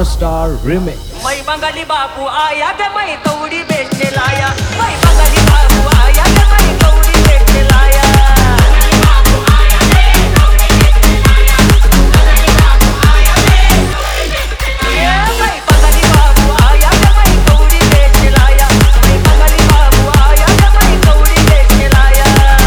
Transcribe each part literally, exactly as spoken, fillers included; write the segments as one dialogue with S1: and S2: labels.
S1: Star Remix.
S2: मैं बंगाली बाबू आया ग मैं कौड़ी बेचने लाया। मैं बंगाली बाबू आया ग मैं कौड़ी बेचने लाया। ये मैं बंगाली बाबू आया ग मैं कौड़ी बेचने लाया। मैं बंगाली बाबू आया ग मैं कौड़ी बेचने लाया।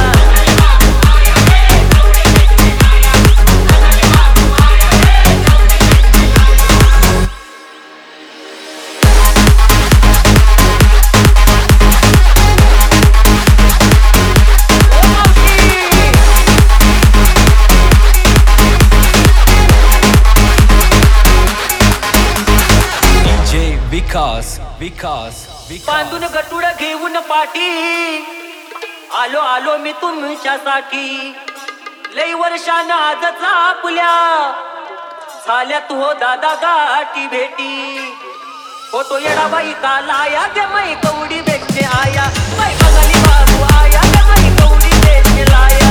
S1: विकास विकास
S2: बांधून गटुड घेऊन पाठी आलो आलो मी तुमच्यासाठी। लई वर्षान आजचा आपल्या झाल्यात हो दादा गाठी भेटी। होतो येडाबाई का लाया ग मै कौडी बेचने आया। मै बंगाली बाबू आया ग मै कौडी बेचने लाया।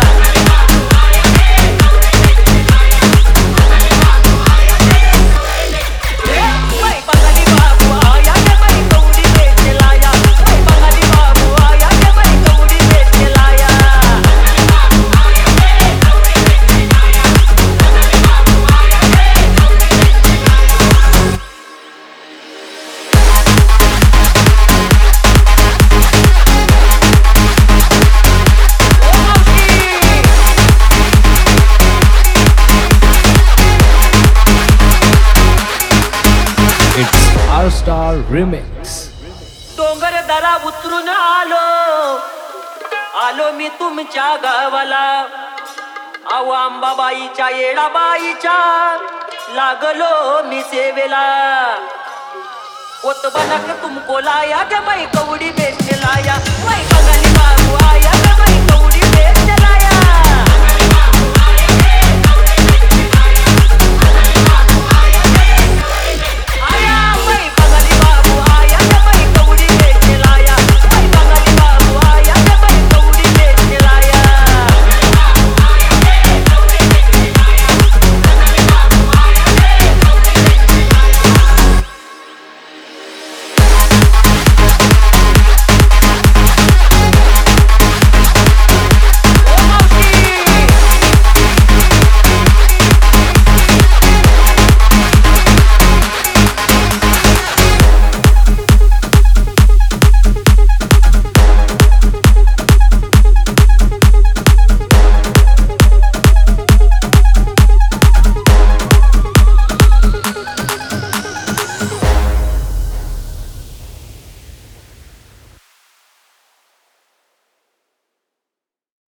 S1: Star Remix.
S2: डोंगर दरा उतरून आलो आलो मी तुमच्या गावाला। आव अंबाबाईच्या येडाबाईच्या लागलो मी सेवेला। ओत बनक तुमको लाया ग मै कौडी बेचने लाया। मै बंगाली बाबू आया ग मै कौडी बेचने